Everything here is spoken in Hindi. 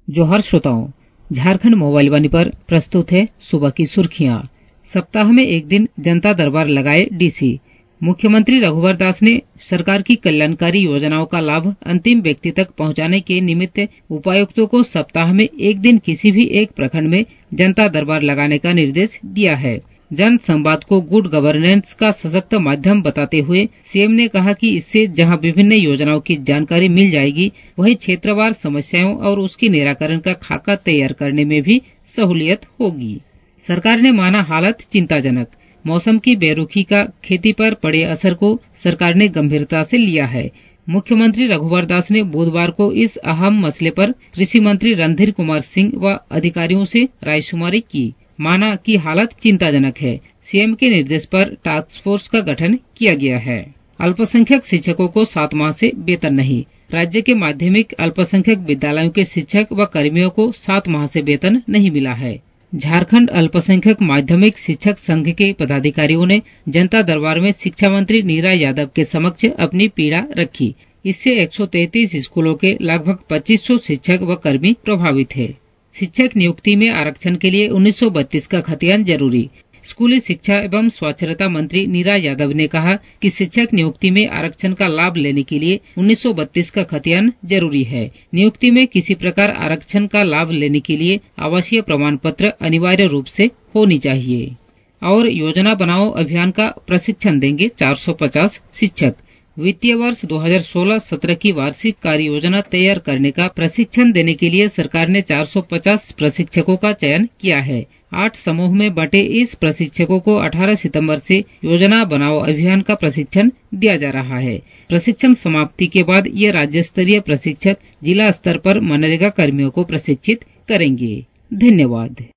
जोहार श्रोताओं, झारखंड मोबाइल वाणी पर प्रस्तुत है सुबह की सुर्खियां। सप्ताह में एक दिन जनता दरबार लगाए डीसी। मुख्यमंत्री रघुवर दास ने सरकार की कल्याणकारी योजनाओं का लाभ अंतिम व्यक्ति तक पहुंचाने के निमित्त उपायुक्तों को सप्ताह में एक दिन किसी भी एक प्रखंड में जनता दरबार लगाने का निर्देश दिया है। जन संवाद को गुड गवर्नेंस का सशक्त माध्यम बताते हुए सीएम ने कहा कि इससे जहां विभिन्न योजनाओं की जानकारी मिल जाएगी, वहीं क्षेत्रवार समस्याओं और उसके निराकरण का खाका तैयार करने में भी सहूलियत होगी। सरकार ने माना हालत चिंताजनक। मौसम की बेरुखी का खेती पर पड़े असर को सरकार ने गंभीरता से लिया है। मुख्यमंत्री रघुवर दास ने बुधवार को इस अहम मसले पर कृषि मंत्री रणधीर कुमार सिंह व अधिकारियों से रायशुमारी की। माना कि हालत चिंताजनक है। सीएम के निर्देश पर टास्क फोर्स का गठन किया गया है। अल्पसंख्यक शिक्षकों को 7 माह से वेतन नहीं। राज्य के माध्यमिक अल्पसंख्यक विद्यालयों के शिक्षक व कर्मियों को 7 माह से वेतन नहीं मिला है। झारखंड अल्पसंख्यक माध्यमिक शिक्षक संघ के पदाधिकारियों ने जनता दरबार में शिक्षा मंत्री नीरा यादव के समक्ष अपनी पीड़ा रखी। इससे 133 स्कूलों के लगभग 2500 शिक्षक व कर्मी प्रभावित है। शिक्षक नियुक्ति में आरक्षण के लिए 1932 का खतियान जरूरी। स्कूली शिक्षा एवं साक्षरता मंत्री नीरा यादव ने कहा कि शिक्षक नियुक्ति में आरक्षण का लाभ लेने के लिए 1932 का खतियान जरूरी है। नियुक्ति में किसी प्रकार आरक्षण का लाभ लेने के लिए आवासीय प्रमाण पत्र अनिवार्य रूप से होनी चाहिए। और योजना बनाओ अभियान का प्रशिक्षण देंगे 450 शिक्षक। वित्तीय वर्ष 2016-17 की वार्षिक कार्य योजना तैयार करने का प्रशिक्षण देने के लिए सरकार ने 450 प्रशिक्षकों का चयन किया है। 8 समूह में बटे इस प्रशिक्षकों को 18 सितंबर से योजना बनाओ अभियान का प्रशिक्षण दिया जा रहा है। प्रशिक्षण समाप्ति के बाद ये राज्य स्तरीय प्रशिक्षक जिला स्तर पर मनरेगा कर्मियों को प्रशिक्षित करेंगे। धन्यवाद।